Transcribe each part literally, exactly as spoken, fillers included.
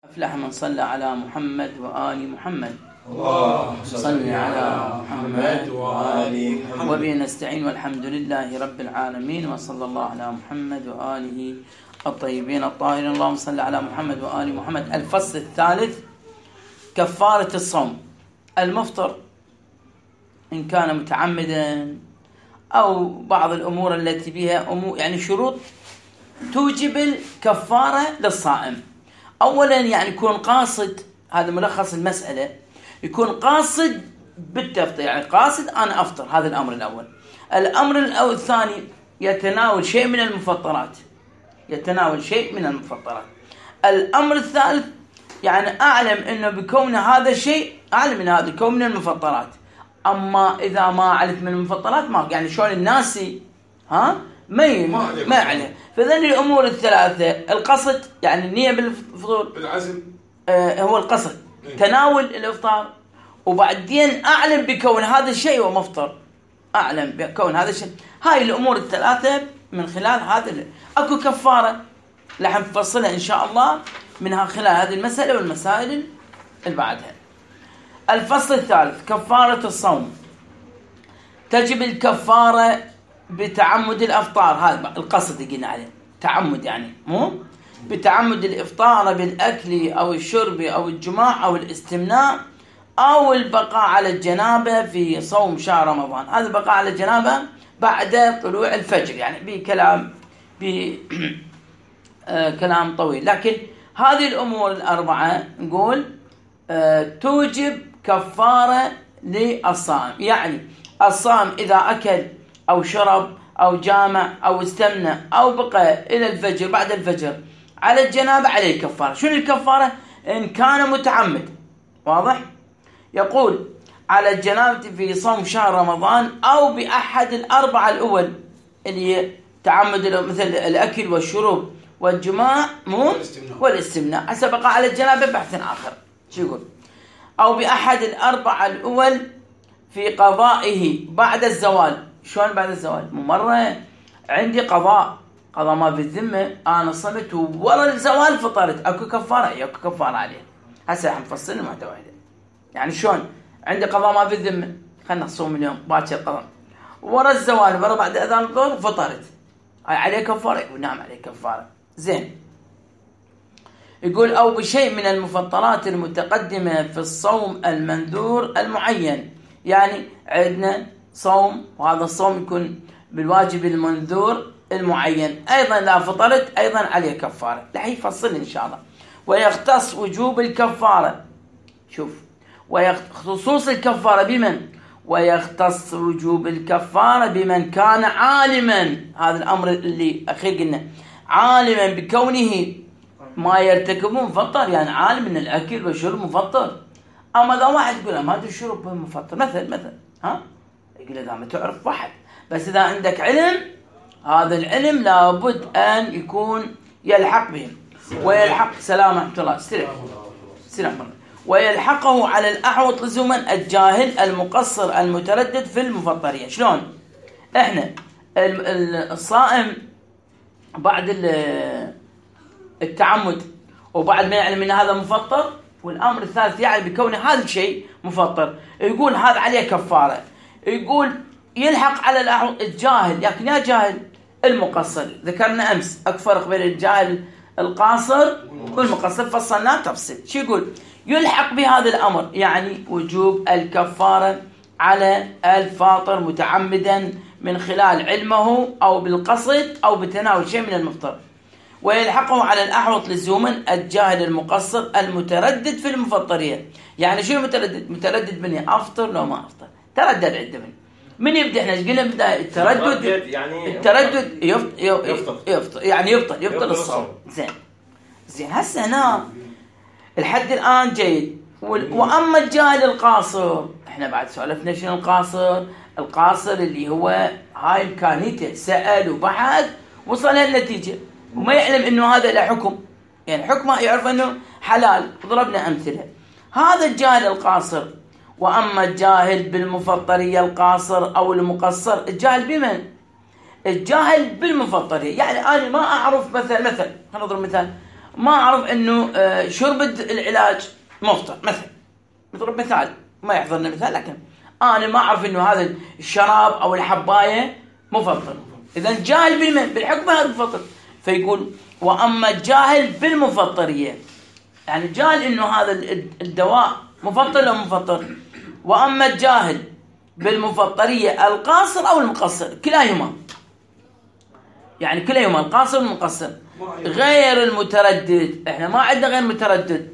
أفلح من صلى على محمد وآل محمد. اللهم صل على محمد وآل محمد. وبه نستعين والحمد لله رب العالمين، وصلى الله على محمد وآله الطيبين الطاهرين. اللهم صل على محمد وآل محمد. الفصل الثالث: كفارة الصوم. المفطر إن كان متعمدا أو بعض الأمور التي بها أمور يعني شروط توجب الكفارة للصائم. أولا يعني يكون قاصد، هذا ملخص المسألة، يكون قاصد بالتفطير، يعني قاصد أنا أفطر، هذا الأمر الأول. الأمر الأول الثاني يتناول شيء من المفطرات، يتناول شيء من المفطرات. الأمر الثالث يعني أعلم أنه بكون هذا الشيء، أعلم من هذا الكون من المفطرات. أما إذا ما علمت من المفطرات ما يعني شلون الناس ها ما ي... ما يعلم. فذن الأمور الثلاثة: القصد يعني النية بالفطور، العزم آه هو القصد، تناول الإفطار، وبعدين أعلم بكون هذا الشيء هو مفطر، أعلم بكون هذا الشيء. هاي الأمور الثلاثة من خلال هذا ال... أكو كفارة لح نفصلها إن شاء الله منها خلال هذه المسألة والمسائل اللي بعدها. الفصل الثالث: كفارة الصوم. تجب الكفارة بتعمد الأفطار، هذا القصد قلنا عليه، تعمد يعني مو بتعمد الإفطار بالأكل أو الشرب أو الجماع أو الاستمناء أو البقاء على الجنابة في صوم شهر رمضان. هذا البقاء على الجنابة بعد طلوع الفجر، يعني بكلام بكلام طويل، لكن هذه الأمور الأربعة نقول أه توجب كفارة للصائم. يعني الصائم إذا أكل أو شرب أو جامع أو استمنى أو بقى إلى الفجر بعد الفجر على الجنابة عليه كفارة. شنو الكفارة؟ إن كان متعمد، واضح؟ يقول على الجنابة في صوم شهر رمضان أو بأحد الأربعة الأول اللي هي تعمد مثل الأكل والشرب والجماع مو والاستمناء. هسه بقى على الجنابة بحث آخر، شو يقول؟ أو بأحد الأربعة الأول في قضائه بعد الزوال. شلون بعد الزوال؟ مرة عندي قضاء قضاء ما في الذمة، أنا صمت وورا الزوال فطرت، أكو كفارة؟ أكو كفارة عليه. هسه حنفصل المحتوى واحدة. يعني شلون عندي قضاء ما في الذمة، خلنا نصوم اليوم باكر قضاء، ورا الزوال ورا بعد أذان الظهر فطرت، هاي عليه كفارة؟ يقول نعم عليه كفارة. زين، يقول أو بشيء من المفطرات المتقدمة في الصوم المنذور المعين. يعني عندنا صوم وهذا الصوم يكون بالواجب المنذور المعين، أيضا لا فطرت أيضا عليه كفارة. رح يفصل إن شاء الله. ويختص وجوب الكفارة، شوف، وخصوص الكفارة بمن؟ ويختص وجوب الكفارة بمن كان عالما، هذا الأمر اللي أخير قلنا، عالما بكونه ما يرتكبون مفطر، يعني عالم من الأكل والشرب مفطر. أما إذا واحد يقول ما هذا الشرب مفطر مثل مثل ها يقول إذا ما تعرف واحد، بس إذا عندك علم، هذا العلم لابد أن يكون يلحق بهم ويلحق سلام ورحمة الله سلام سلام ويلحقه على الأحوط لزوما الجاهل المقصر المتردد في المفطرية. شلون؟ إحنا الصائم بعد التعمد وبعد ما يعلم أن هذا مفطر، والأمر الثالث يعني بكون هذا الشيء مفطر، يقول هذا عليه كفارة. يقول يلحق على الأحوط الجاهل، لكن يا جاهل المقصر، ذكرنا أمس أكفرق بين الجاهل القاصر والمقصر، فصلناه تفصيل. شو يقول؟ يلحق بهذا الأمر يعني وجوب الكفارة على الفاطر متعمدا من خلال علمه أو بالقصد أو بتناول شيء من المفطر، ويلحقه على الأحوط لزوما الجاهل المقصر المتردد في المفطرية. يعني شو المتردد؟ متردد مني أفطر لو ما أفطر، تردد عنده من من يبدأ. احنا قلنا بدأ التردد، يعني التردد يفطر, يفطر, يفطر يعني يبطل يبطل الصوم. زين زين هسه هنا الحد الآن جيد. وأما الجاهل القاصر، احنا بعد سولفنا شنو القاصر؟ القاصر اللي هو هاي إمكانيته، سأل وبحث وصل للنتيجة وما يعلم إنه هذا له حكم، يعني حكمه يعرف إنه حلال. ضربنا أمثلة. هذا الجاهل القاصر. وأما الجاهل بالمفطرية القاصر أو المقصر، الجاهل بمن؟ الجاهل بالمفطرية، يعني أنا ما أعرف مثلا مثلا نضرب مثال، ما اعرف انه شرب العلاج مفطر مثلا، نضرب مثال ما يحضرنا مثال، لكن انا ما اعرف انه هذا الشراب او الحبايه مفطر، اذا جاهل بالمن بالحكم هذا مفطر. فيقول واما الجاهل بالمفطريه، يعني جاهل انه هذا الدواء مفطر ولا مفطر. واما الجاهل بالمفطريه القاصر او المقصر كلاهما، يعني كلاهما القاصر والمقصر، غير المتردد. احنا ما عندنا غير متردد،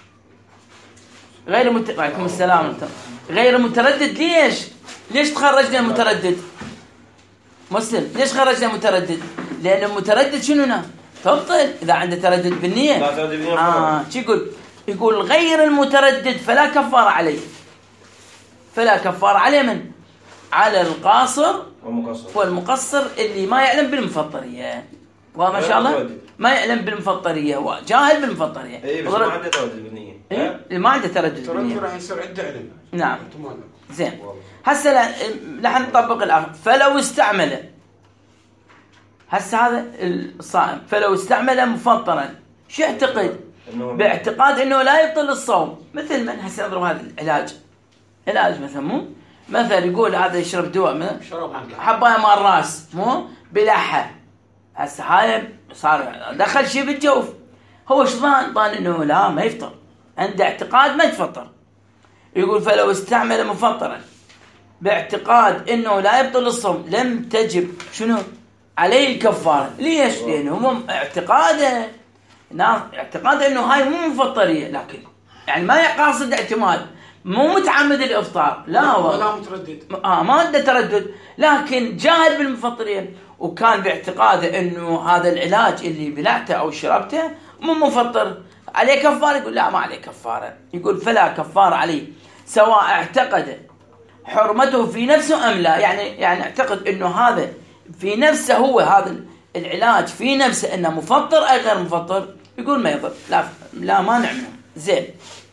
غير مت... وعليكم السلام. غير متردد ليش؟ ليش تخرجنا متردد؟ مسلم ليش خرجنا متردد؟ لأن المتردد شنو هنا؟ تبطل إذا عنده تردد بالنية. لا تردد بالنية. آه شو يقول؟ يقول غير المتردد فلا كفارة عليه. فلا كفارة عليه من؟ على القاصر والمقصر. والمقصر اللي ما يعلم بالمفطرية. وما شاء الله ما يعلم بالمفطرية، هو جاهل بالمفطرية. اي بس ما عنده تردد بالنية. إيه؟ ما عنده تردد بالنية. تردد راح يصير عنده علم. نعم. زين. هسه رح نطبق الآخر. فلو استعمل، هسه هذا الصائم فلو استعمل مفطرا شو يعتقد؟ باعتقاد انه لا يبطل الصوم. مثل من هسه نضرب هذا العلاج، علاج مثلا مو مثلا يقول هذا يشرب دواء مثلا حبايه مال الراس مو بلحه، هسه هاي صار دخل شيء بالجوف، هو ايش ظن؟ ظن انه لا ما يفطر، عنده اعتقاد ما يتفطر. يقول فلو استعمل مفطرا باعتقاد انه لا يبطل الصوم لم تجب شنو عليه الكفاره. ليش؟ لانه هو اعتقاده اعتقاده انه هاي مو مفطريه، لكن يعني ما يقاصد اعتماد، مو متعمد الافطار، لا ولا متردد، اه ما عنده تردد، لكن جاهل بالمفطريه وكان باعتقاده انه هذا العلاج اللي بلعته او شربته مو مفطر، عليه كفاره. يقول لا ما عليه كفاره. يقول فلا كفاره عليه سواء اعتقد حرمته في نفسه ام لا، يعني يعني اعتقد انه هذا في نفسه، هو هذا العلاج في نفسه انه مفطر اي غير مفطر، يقول ما يضر، لا لا مانع منه. زين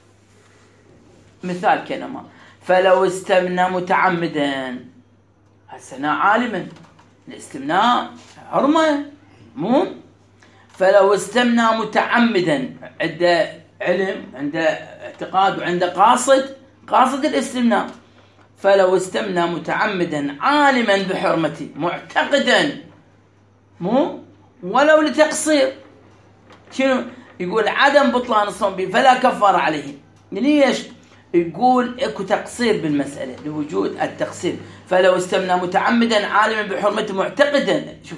مثال كلمه فلو استمنى متعمدا، هسه عالما الاستمناء حرمه مو، فلو استمنى متعمدا عنده علم عنده اعتقاد وعنده قاصد قاصد الاستمناء، فلو استمنى متعمدا عالما بحرمته معتقدا مو ولو لتقصير، شنو يقول؟ عدم بطلان الصوم به فلا كفاره عليه. ليش؟ يقول اكو تقصير بالمساله لوجود التقصير. فلو استمنى متعمدا عالما بحرمته معتقدا، شوف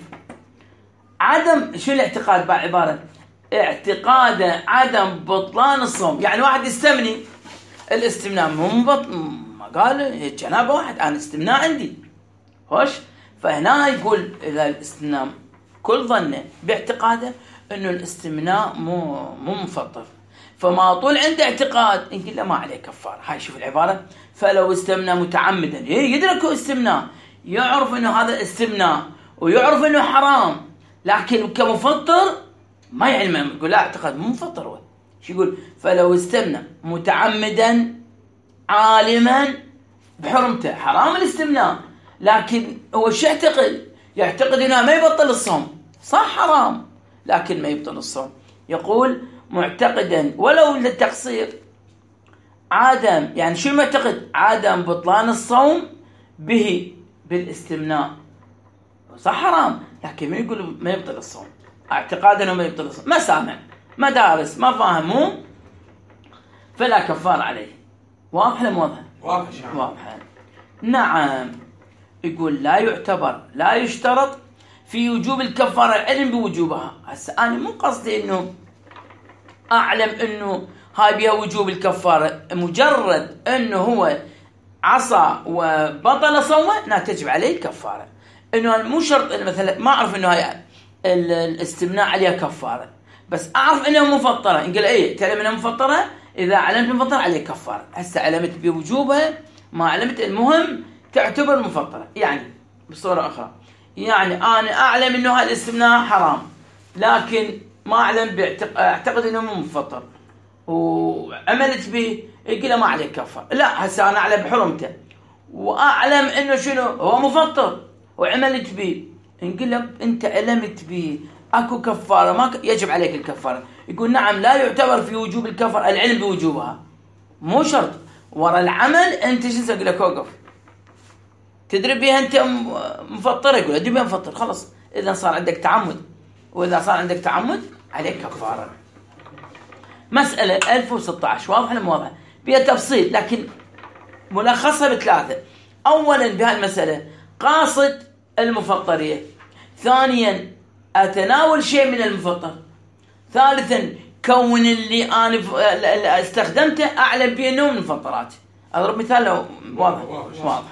عدم شو الاعتقاد بعباره اعتقاد عدم بطلان الصوم، يعني واحد يستمني الاستمناء مو بطل، ما قال جنابه واحد انا استمناء عندي خوش، فهنا يقول اذا الاستمناء كل ظنه باعتقاده انه الاستمناء مو مو مفطر، فما طول عنده اعتقاد يقول له ما عليه كفاره. هاي شوف العباره فلو استمنى متعمدا، يدرك استمناء، يعرف انه هذا استمناء ويعرف انه حرام، لكن كمفطر ما يعلم، يقول لا اعتقد مو مفطر هو. شو يقول؟ فلو استمنى متعمدا عالما بحرمته، حرام الاستمناء، لكن هو شو يعتقد؟ يعتقد انه ما يبطل الصوم، صح حرام لكن ما يبطل الصوم. يقول معتقدا ولو للتقصير عدم، يعني شو معتقد؟ عدم بطلان الصوم به بالاستمناء، صح حرام لكن ما يقول ما يبطل الصوم، اعتقاد انه ما يبطل الصوم، ما سامع ما دارس ما فاهمه، فلا كفار عليه. واضح ولا واضح؟ واضح واضح. نعم. يقول لا يعتبر لا يشترط في وجوب الكفاره العلم بوجوبها. هسه انا مو قصدي انه اعلم انه هاي بها وجوب الكفاره، مجرد انه هو عصى وبطل صومه لا تجب عليه الكفاره، انه مو شرط إنه مثلا ما اعرف انه هاي الاستمناء عليها كفاره، بس اعرف انها مفطره، يقول اي تعلم انها مفطره، اذا علمت مفطره عليه كفاره. هسه علمت بوجوبها ما علمت، المهم تعتبر مفطره. يعني بصوره اخرى يعني انا اعلم انه هاي الاستمناء حرام، لكن ما اعلم اعتقد انه مو مفطر وعملت به، يقول ما عليه كفاره. لا هسه انا اعلم بحرمته واعلم انه شنو هو مفطر وعملت به، نقول له انت علمت به اكو كفاره ما ك... يجب عليك الكفاره. يقول نعم لا يعتبر في وجوب الكفاره العلم بوجوبها، مو شرط ورا العمل انت شو تقول لك اوقف تدري بيها انت مفطر، يقول ادري بيها مفطر خلص، اذا صار عندك تعمد، واذا صار عندك تعمد عليك كفاره. مساله ألف وستة عشر واضح ولا مو واضح؟ بها تفصيل لكن ملخصها بثلاثه. اولا بهالمساله قاصد المفطريه، ثانيا اتناول شيء من المفطر، ثالثا كون اللي انا استخدمته اعلم به انه من المفطرات. اضرب مثال لو واضح واضح.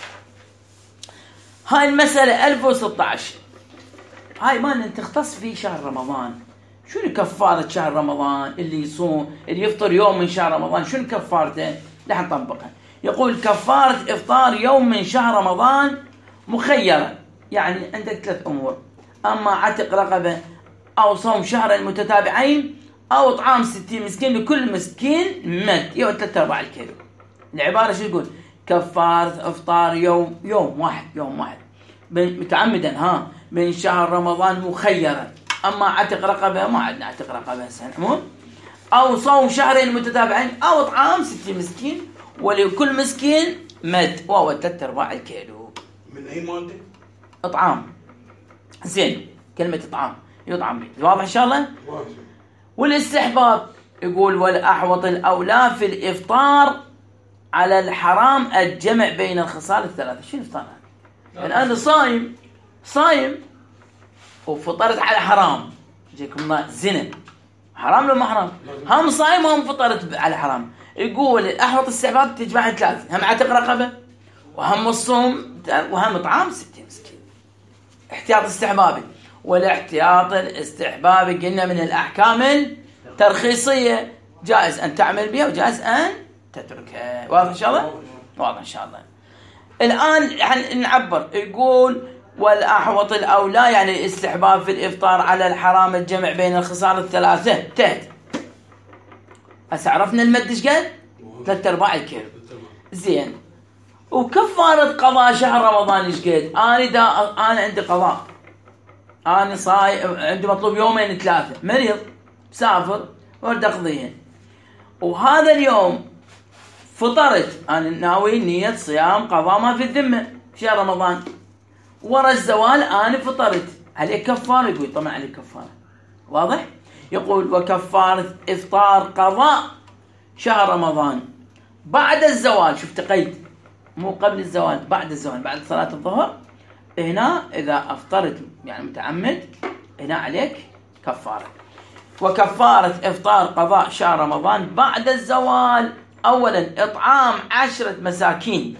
هاي المساله ألف وستة عشر هاي ما تختص في شهر رمضان. شنو كفاره شهر رمضان؟ اللي يصوم اللي يفطر يوم من شهر رمضان شنو كفارته؟ رح نطبقها. يقول كفاره افطار يوم من شهر رمضان مخيره، يعني عندك ثلاث امور: اما عتق رقبه، او صوم شهرين متتابعين، او اطعام ستين مسكين لكل مسكين مد يوم ثلاثة ارباع الكيلو. العباره شو تقول؟ كفاره افطار يوم يوم واحد يوم واحد متعمدا ها من شهر رمضان مخيرا. اما عتق رقبه ما عندنا عتق رقبه هسه مو، او صوم شهرين متتابعين، او اطعام ستين مسكين ولكل مسكين مد وهو ثلاثة ارباع الكيلو. من اي ماده؟ اطعام. زين كلمه اطعام يطعم به، واضح ان شاء الله؟ والاستحباب يقول والاحوط الاولى في الافطار على الحرام الجمع بين الخصال الثلاثه. شو الافطار هذا؟ يعني انا صايم صايم وفطرت على حرام، جيكم زنا حرام لو ما حرام؟ هم صايم وهم فطرت على حرام. يقول الاحوط الاستحباب تجمع ثلاثه، هم عتق رقبه وهم الصوم وهم اطعام ستين مسكين. احتياط استحبابي، والاحتياط الاستحبابي قلنا من الاحكام الترخيصيه، جائز ان تعمل بها وجائز ان تتركها. واضح ان شاء الله؟ واضح ان شاء الله. الان نعبر يقول والاحوط الاولى يعني الاستحباب في الافطار على الحرام الجمع بين الخصال الثلاثه تحت. هسه عرفنا المد ايش قد؟ ثلاثة ارباع الكيلو. زين وكفاره قضاء شهر رمضان ايش قد؟ انا دا انا عندي قضاء، انا صايم عندي مطلوب يومين ثلاثه، مريض مسافر ورد اقضيهن، وهذا اليوم فطرت انا ناوي نيه صيام قضاء ما في الذمه في شهر رمضان، ورا الزوال انا فطرت، عليه كفاره؟ يقول طبعا عليه كفاره. واضح؟ يقول وكفاره افطار قضاء شهر رمضان بعد الزوال. شفت قيد، مو قبل الزوال، بعد الزوال، بعد صلاه الظهر. هنا اذا افطرت يعني متعمد هنا عليك كفاره. وكفاره افطار قضاء شهر رمضان بعد الزوال: اولا اطعام عشرة مساكين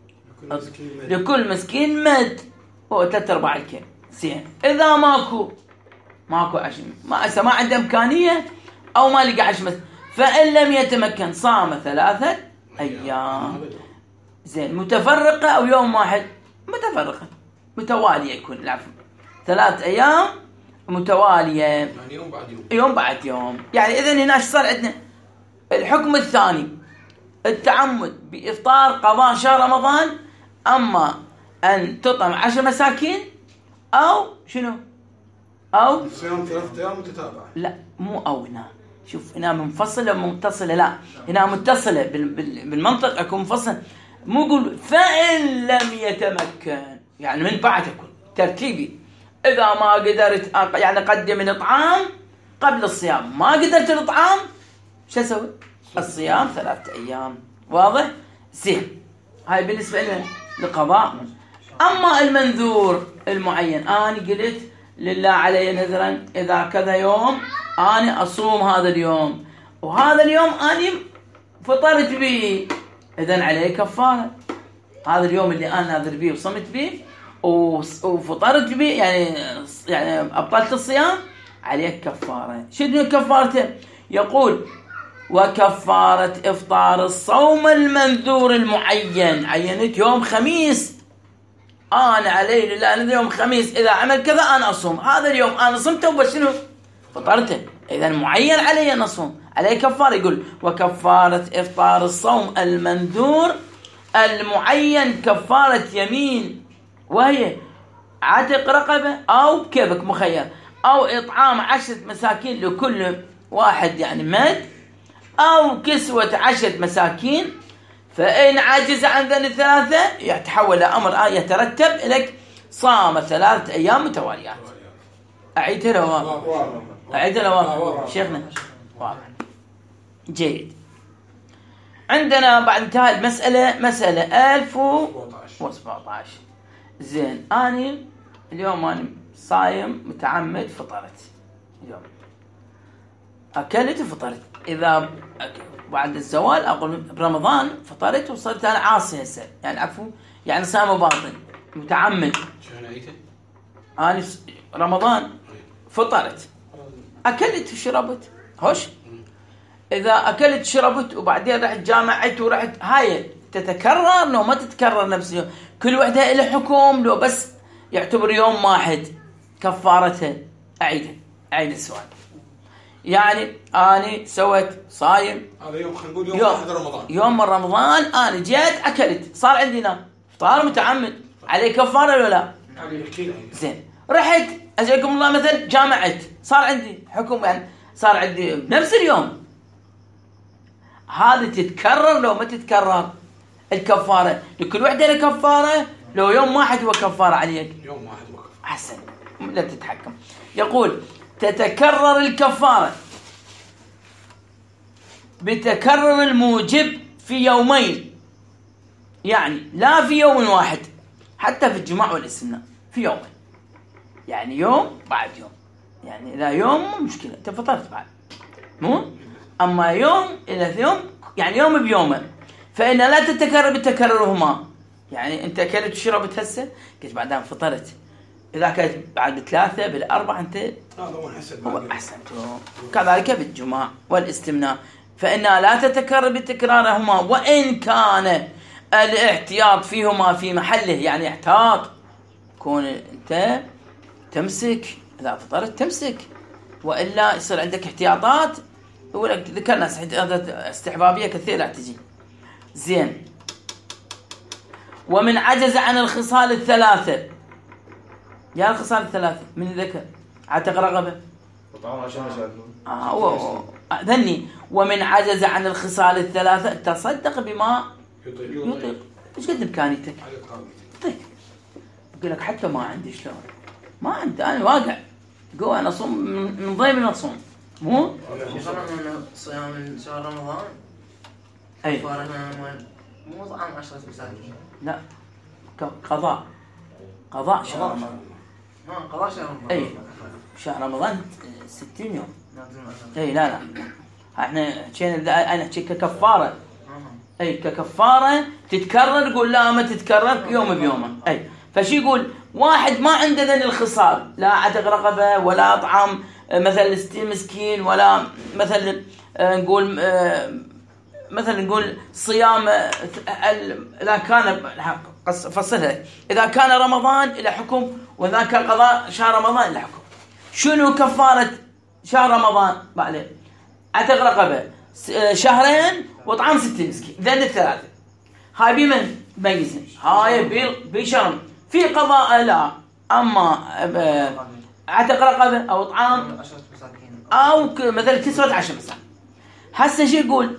لكل مسكين مد هو ثلاثة ارباع الكيلو. زين اذا ماكو ماكو عشر ما هسه ما عنده امكانيه او ما لقى عشر مساكين، فان لم يتمكن صام ثلاثه ايام. زين متفرقه او يوم واحد؟ متفرقه متواليه يكون العفو، ثلاث ايام متواليه، يعني يوم بعد يوم يوم بعد يوم. يعني اذا هنا صار عندنا الحكم الثاني التعمد بافطار قضاء شهر رمضان، اما ان تطعم عشر مساكين او شنو او صيام ثلاثة ايام متتابعه. لا مو او هنا شوف هنا منفصله ومتصله، لا هنا متصله بالمنطق اكون منفصل. مو يقول فإن لم يتمكن يعني من بعد يكون ترتيبي. إذا ما قدرت يعني قدم الإطعام قبل الصيام، ما قدرت الإطعام شو أسوي؟ الصيام ثلاثة أيام. واضح؟ زين هاي بالنسبة لنا لقضاء. أما المنذور المعين، أنا قلت لله علي نذرا إذا كذا يوم أنا أصوم هذا اليوم، وهذا اليوم أنا فطرت به، إذن عليه كفارة. هذا اليوم اللي أنا ناذر به وصمت به وفطرت به يعني يعني أبطلت الصيام، عليه كفارة. شنو كفارته؟ يقول وكفارة إفطار الصوم المنذور المعين. عينت يوم خميس، أنا علي لله أنا يوم خميس إذا عمل كذا أنا أصوم، هذا اليوم أنا صمته وبس شنو فطرته، إذا معين علي أن أصوم، عليه كفارة. يقول وكفارة إفطار الصوم المنذور المعين كفارة يمين، وهي عتق رقبة أو كيفك مخير، أو إطعام عشرة مساكين لكل واحد يعني مد، أو كسوة عشرة مساكين. فإن عجز عن ذن الثلاثة يتحول أمر آه يترتب لك صام ثلاثة أيام متواليات. أعيدها لو واضح؟ أعيدها لو واضح شيخنا؟ واضح. جيد. عندنا بعد انتهاء المسألة مسألة ألف وسبعة عشر. زين، أنا اليوم أنا صايم متعمد، فطرت اليوم، أكلت وفطرت. إذا بعد الزوال أقول برمضان فطرت وصرت أنا عاصي هسه، يعني عفوا يعني صيام باطن متعمد. أنا رمضان فطرت أكلت وشربت هوش. إذا أكلت شربت وبعدين رحت جامعت ورحت، هاي تتكرر لو ما تتكرر نفس اليوم؟ كل وحدة إلى حكم لو بس يعتبر يوم واحد كفارتها؟ أعيدها أعيد السؤال. يعني أنا سويت صايم هذا يوم، خلينا نقول يوم واحد رمضان، يوم من رمضان أنا جيت أكلت، صار عندي نام فطار متعمد، عليه كفارة ولا لا؟ زين، رحت أجزاكم الله مثلا جامعت، صار عندي حكم، يعني صار عندي نفس اليوم. هذه تتكرر لو ما تتكرر الكفارة؟ لكل وحدة له كفارة، لو يوم واحد هو كفارة عليك؟ يوم واحد هو كفارة. أحسن، لا تتحكم. يقول تتكرر الكفارة بتكرر الموجب في يومين، يعني لا في يوم واحد، حتى في الجماع والاستثناء في يومين، يعني يوم بعد يوم. يعني إذا يوم مو مشكلة، أنت فطرت بعد مو، أما يوم إلى يوم يعني يوم بيومه، فإن لا تتكرر بتكررهما. يعني أنت أكلت وشربت هسه، قلت بعدين فطرت، إذا كانت بعد ثلاثة بالأربعة أنت هو أحسنت. كذلك بالجماع والاستمناء، فإنها لا تتكرر بتكرارهما، وإن كان الاحتياط فيهما في محله. يعني احتاط، كون أنت تمسك إذا فطرت تمسك، وإلا يصير عندك احتياطات. ذكرنا استحبابية كثيرة تجي. زين، ومن عجز عن الخصال الثلاثة، يا الخصال الثلاثة من ذكر عتق رقبة آه ذني، ومن عجز عن الخصال الثلاثة تصدق بما يطيق. ايش قد امكانيتك؟ طيب يقول لك حتى ما عندي شلون، ما عندي، انا واقع قوة انا اصوم من ضيم ما اصوم مو من صيام من شهر رمضان. اي مو طعام عشرة مساكين، لا قضاء قضاء شهر رمضان. ها قضاء شهر رمضان. اي شهر رمضان ستين يوم. اي لا لا احنا حكينا انا حكي ككفاره. اي ككفاره تتكرر، يقول لا ما تتكرر يوم بيومه. اي فشي يقول واحد ما عنده ذن الخصال، لا عتق رقبه ولا طعام مثلا ستين مسكين، ولا مثلا نقول مثلا نقول صيام اذا كان فصلها، اذا كان رمضان الى حكم، واذا كان قضاء شهر رمضان الى حكم. شنو كفاره شهر رمضان؟ بعدين عتق رقبه شهرين وطعام ستين مسكين، ذن الثلاثه. هاي بمن ميزن؟ هاي بشرم في قضاء لا، اما عتق رقبه او طعام او مثلا كسوة عشر مساكين. هسه شو يقول؟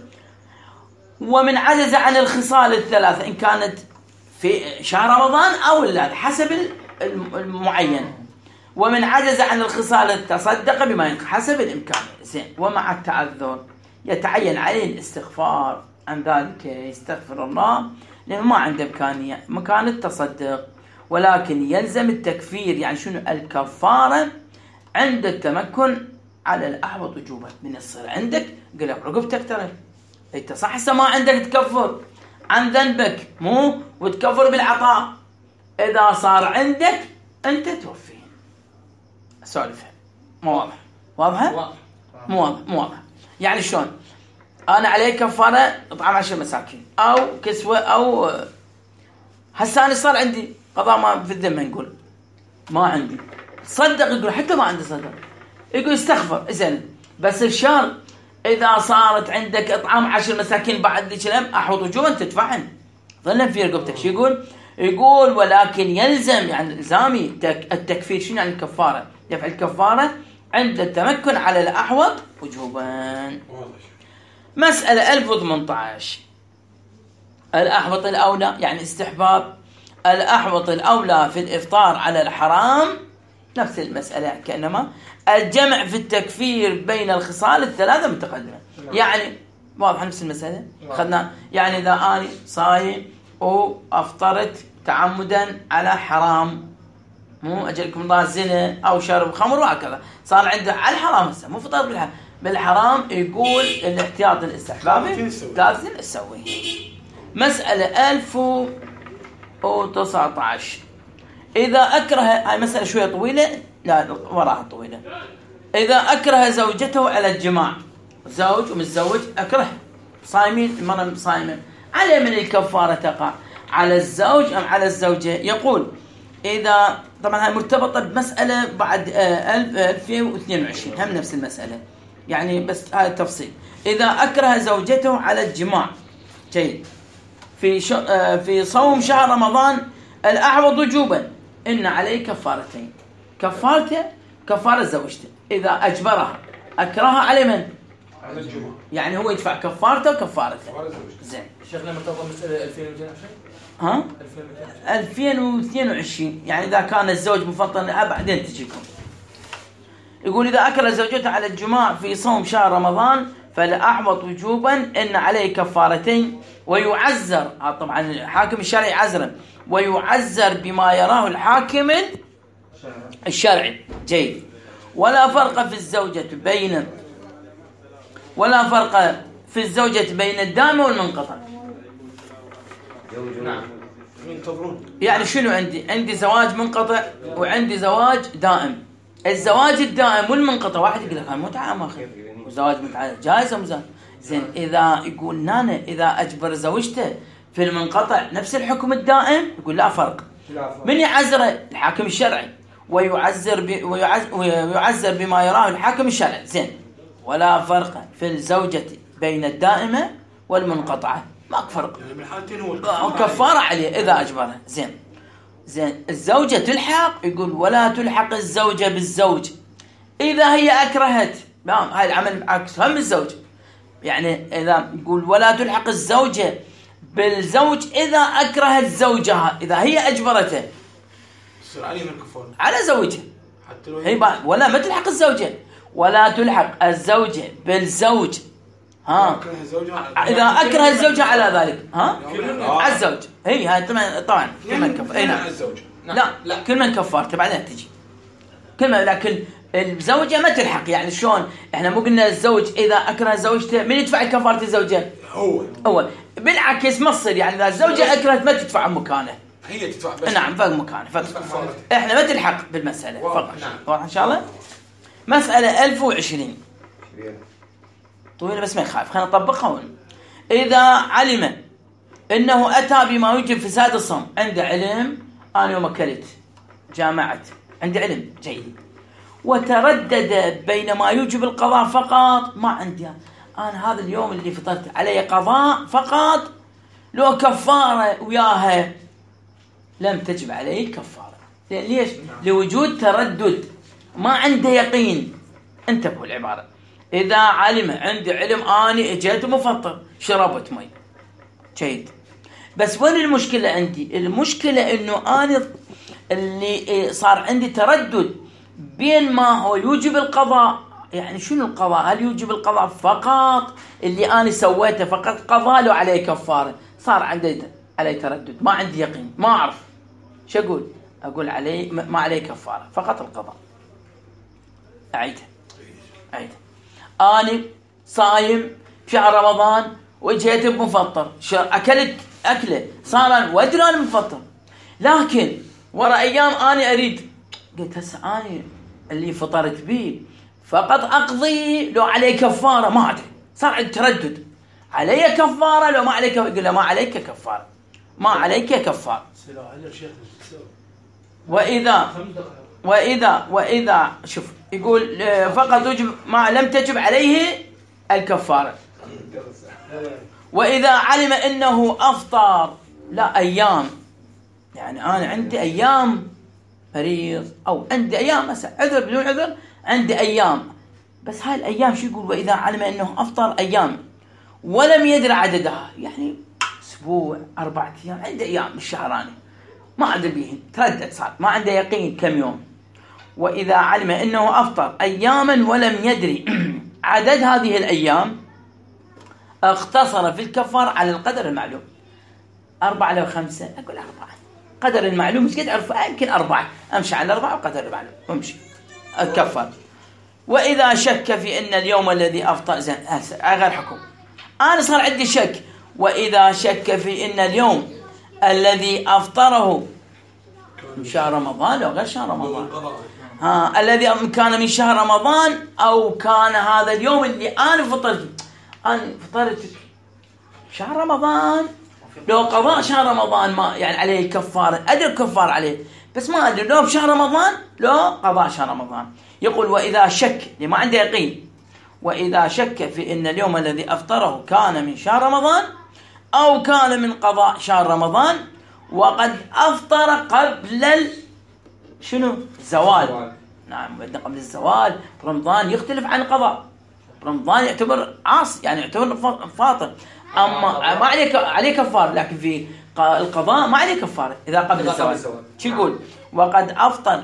ومن عجز عن الخصال الثلاثه، ان كانت في شهر رمضان او لا حسب المعين. ومن عجز عن الخصال تصدق بما ينقص حسب الامكان. زين، ومع التعذر يتعين عليه الاستغفار عن ذلك، يستغفر الله لأنه ما عنده إمكانية مكان التصدق، ولكن يلزم التكفير. يعني شنو الكفارة؟ عند التمكن على الأحوط وجوبا، من يصير عندك قل لك رقبتك ترى انت صح هسه ما عندك تكفر عن ذنبك مو، وتكفر بالعطاء. إذا صار عندك أنت توفيه. سولفها مو واضح؟ واضحة؟ مو واضح مو واضح. يعني شلون؟ أنا عليه كفارة إطعام عشر مساكين أو كسوة، أو هسه أنا صار عندي قضاء ما في الذمة، نقول ما عندي صدق، يقول حتى ما عندي صدق، يقول استغفر. إذن بس الشهر إذا صارت عندك إطعام عشر مساكين بعد ذي كلام أحوط وجوبا تدفعن ظلن في رقبتك. شو يقول؟ يقول ولكن يلزم، يعني الزامي التكفير. شنو يعني الكفارة؟ دفع الكفارة عند التمكن على الأحوط وجوبا. مسألة ألف وثمانية عشر. الأحوط الأولى يعني استحباب. الأحوط الأولى في الإفطار على الحرام نفس المسألة كأنما الجمع في التكفير بين الخصال الثلاثة متقدمة. يعني واضح نفس المسألة خدنا. يعني إذا أنا صايم وأفطرت تعمدا على حرام، مو أجلكم الله زنا أو شرب خمر وهكذا، صار عنده على الحرام هسه مو فطر بالحرام بالحرام، يقول الاحتياط الاستحبابي ثلاثين تسوي. مسألة ألف وتسعة عشر. إذا أكره، هاي مسألة شوية طويلة، لا وراها طويلة. إذا أكره زوجته على الجماع، زوج ومتزوج أكره، صايمين، المرأة صايمة، على من الكفارة تقع؟ على الزوج أم على الزوجة؟ يقول إذا، طبعا هاي مرتبطة بمسألة بعد ألفين واثنين وعشرين هم نفس المسألة، يعني بس هذا التفصيل. إذا أكره زوجته على الجماع، جيد، في في صوم شهر رمضان الأعوض وجوبا، إن عليه كفارتين. كفارته كفارة زوجته، إذا أجبرها أكرهها على من؟ على الجمعة، يعني هو يدفع كفارته وكفارته. زين. شيخنا مرتبطة مسألة ألفين ومئتين وعشرين. ها؟ ألفين واثنين وعشرين، يعني إذا كان الزوج مفطنا بعدين تجيكم. يقول إذا أكل زوجته على الجماع في صوم شهر رمضان فالأحوط وجوبا إن عليه كفارتين، ويعزر، طبعا الحاكم الشرعي عزرا، ويعزر بما يراه الحاكم الشرعي. جيد. ولا فرق في الزوجة بين ولا فرق في الزوجة بين الدائم والمنقطع. نعم. يعني شنو عندي؟ عندي زواج منقطع وعندي زواج دائم. الزواج الدائم والمنقطع واحد يقول لك انا متعه ما اخذ، وزواج متعه جائز ام زين؟ زين. اذا يقول نانا اذا اجبر زوجته في المنقطع نفس الحكم الدائم، يقول لا فرق. من يعزره؟ الحاكم الشرعي، ويعزر ب... ويعز... ويعزر بما يراه الحاكم الشرعي. زين. ولا فرق في الزوجة بين الدائمة والمنقطعة، ماك فرق، يعني بالحالتين هو كفارة عليه إذا أجبرها. زين. زين. الزوجة تلحق، يقول ولا تلحق الزوجة بالزوج إذا هي أكرهت. نعم، هاي العمل عكس هم الزوج، يعني إذا يقول ولا تلحق الزوجة بالزوج إذا أكرهت زوجها، إذا هي أجبرته يصير عليه من كفارة على زوجها، حتى لو هي ولا ما تلحق الزوجة. ولا تلحق الزوجة بالزوج، ها، إذا أكره الزوجة على ذلك، ها، على الزوج. هي هاي طبعا طبعا كل من كفار. أي نعم. لا لا كل من كفارته بعدين تجي كل من، لكن الزوجة ما تلحق. يعني شلون؟ إحنا مو قلنا الزوج إذا أكره زوجته من يدفع كفارة الزوجة؟ هو هو بالعكس ما تصير، يعني إذا الزوجة أكرهت ما تدفع مكانه، هي تدفع بس. نعم فوق مكانه فقط. إحنا ما تلحق بالمسألة فقط. واضح إن شاء الله. مسألة ألف وعشرين طويلة بس ما يخاف، خلينا نطبقها هون. إذا علم إنه أتى بما يوجب فساد الصوم، عنده علم، أنا يوم أكلت جامعت، عنده علم جيد، وتردد بين ما يوجب القضاء فقط، ما عندي أنا هذا اليوم اللي فطرت علي قضاء فقط، لو كفارة وياها لم تجب عليه كفارة. ليش؟ لوجود تردد، ما عنده يقين. انتبهوا العبارة. إذا علم، عندي علم، أني اجيت مفطر شربت مي، جيد، بس وين المشكلة عندي؟ المشكلة إنه أنا اللي صار عندي تردد بين ما هو يوجب القضاء، يعني شنو القضاء؟ هل يوجب القضاء فقط اللي أنا سويته فقط قضاء له عليه كفارة؟ صار عندي عليه تردد، ما عندي يقين، ما أعرف شو أقول. أقول عليه ما عليه كفارة، فقط القضاء. أعيدها أعيدها أنا صايم شهر رمضان وجيت بمفطر، أكلت أكلة صار وأدري أنا مفطر، لكن ورا أيام أنا أريد، قلت هسه أنا اللي فطرت به فقط أقضي لو عليه كفارة، ما أدري، صار عندي تردد، علي كفارة لو ما عليك؟ يقول له ما عليك كفارة، ما عليك كفارة. وإذا وإذا وإذا شوف يقول فقط يجب ما لم تجب عليه الكفارة. وإذا علم أنه أفطر لا أيام يعني أنا عندي أيام مريض أو عندي أيام مثلا عذر بدون عذر، عندي أيام، بس هاي الأيام شو يقول؟ وإذا علم أنه أفطر أيام ولم يدري عددها، يعني أسبوع أربعة أيام، عنده أيام الشهراني ما أدري بيهن، تردد صار ما عنده يقين كم يوم. وإذا علم أنه أفطر أياما ولم يدري عدد هذه الأيام اقتصر في الكفار على القدر المعلوم. أربعة لو خمسة أقول أربعة، قدر المعلوم مش قد أعرفه، يمكن أربعة، أمشي على أربعة وقدر المعلوم وامشي أتكفر. وإذا شك في أن اليوم الذي أفطر، زين غير حكم، أنا صار عندي شك، وإذا شك في أن اليوم الذي أفطره من شهر رمضان أو غير شهر رمضان، ها الذي كان من شهر رمضان أو كان هذا اليوم اللي أنا فطرت، أنا فطرت شهر رمضان، لو قضاء شهر رمضان ما يعني عليه كفارة، أدري كفار عليه، بس ما أدري لو بشهر رمضان لو قضاء شهر رمضان. يقول وإذا شك، اللي ما عنده يقين، وإذا شك في أن اليوم الذي أفطره كان من شهر رمضان أو كان من قضاء شهر رمضان وقد أفطر قبل ال... شنو؟ الزوال. نعم قبل الزوال. رمضان يختلف عن قضاء، رمضان يعتبر عاص، يعني يعتبر فاطر، أما ما عليه عليه كفار، لكن في القضاء ما عليه كفارة إذا قبل الزوال. شو يقول؟ وقد أفطر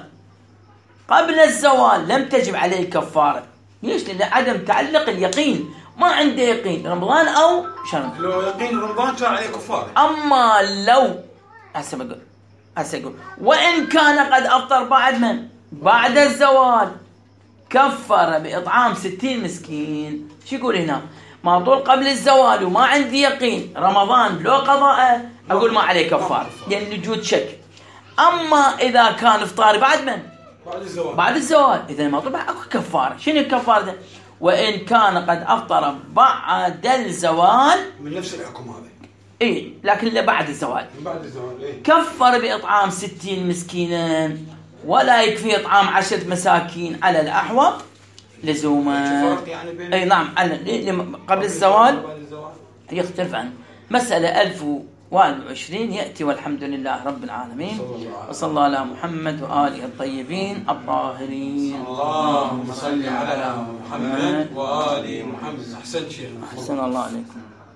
قبل الزوال لم تجب عليه كفارة. ليش؟ لأن عدم تعلق اليقين، ما عنده يقين رمضان أو شهر. لو يقين رمضان كان عليه كفارة. أما لو هسه بقول هسه يقول وإن كان قد أفطر بعد من؟ بعد الزوال كفر بإطعام ستين مسكين. شو يقول هنا؟ ما طول قبل الزوال وما عندي يقين رمضان لو قضاء، أقول ما عليه كفار يعني وجود شك. أما إذا كان إفطار بعد من؟ بعد الزوال. بعد الزوال إذا ما طلع أكو كفارة. شنو الكفارة ده؟ وإن كان قد أفطر بعد الزوال، من نفس الحكم هذا. إيه لكن اللي بعد الزوال. من بعد الزوال إيه. كفر بإطعام ستين مسكينا ولا يكفي إطعام عشرة مساكين على الأحوط لزوما. يعني بين أي نعم قبل الزوال يختلف عنه. مسألة ألف وواحد وعشرين يأتي والحمد لله رب العالمين، وصلى الله على محمد وآله الطيبين الطاهرين. اللهم صل على محمد وآل محمد. أحسن شيخ. أحسن الله عليكم.